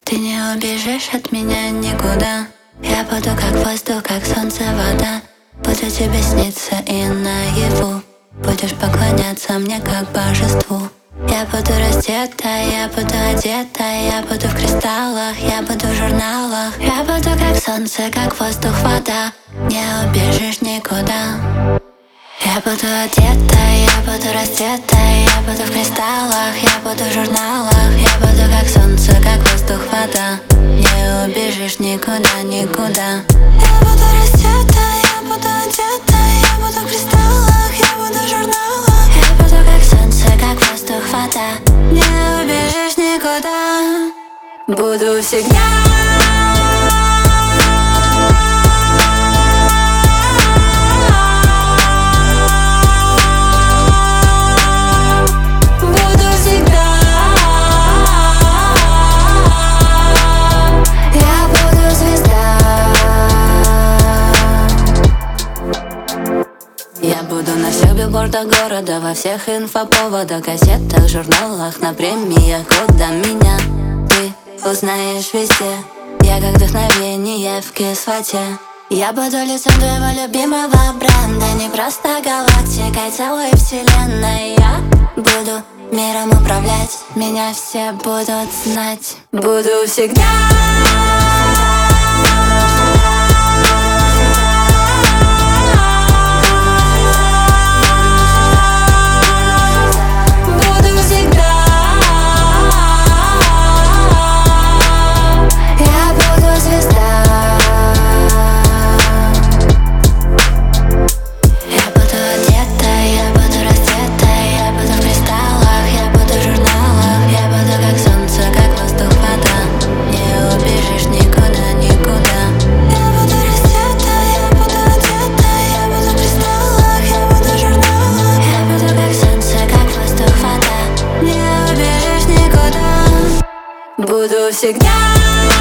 Ты не убежишь от меня никуда. Я буду как воздух, как солнце, вода. Буду тебе сниться и наяву. Будешь поклоняться мне как божеству. Я буду раздета, я буду одета, я буду в кристаллах, я буду в журналах. Я буду как солнце, как воздух, вода. Не убежишь никуда. Я буду одета, я буду раздета, я буду в кристаллах, я буду в журналах. Я буду как солнце, как воздух, вода. Не убежишь никуда, никуда. Я буду раздета, я буду одета, я буду в кристаллах, я буду в журналах. Я буду как солнце, как воздух, вода. Не убежишь никуда. Буду всегда. Я буду на всех билбордах города, во всех инфоповодах, газетах, журналах, на премиях года. Меня ты узнаешь везде. Я как вдохновение в кислоте. Я буду лицом твоего любимого бренда, не просто галактикой, целой вселенной. Я буду миром управлять, меня все будут знать. Буду всегда. Буду всегда.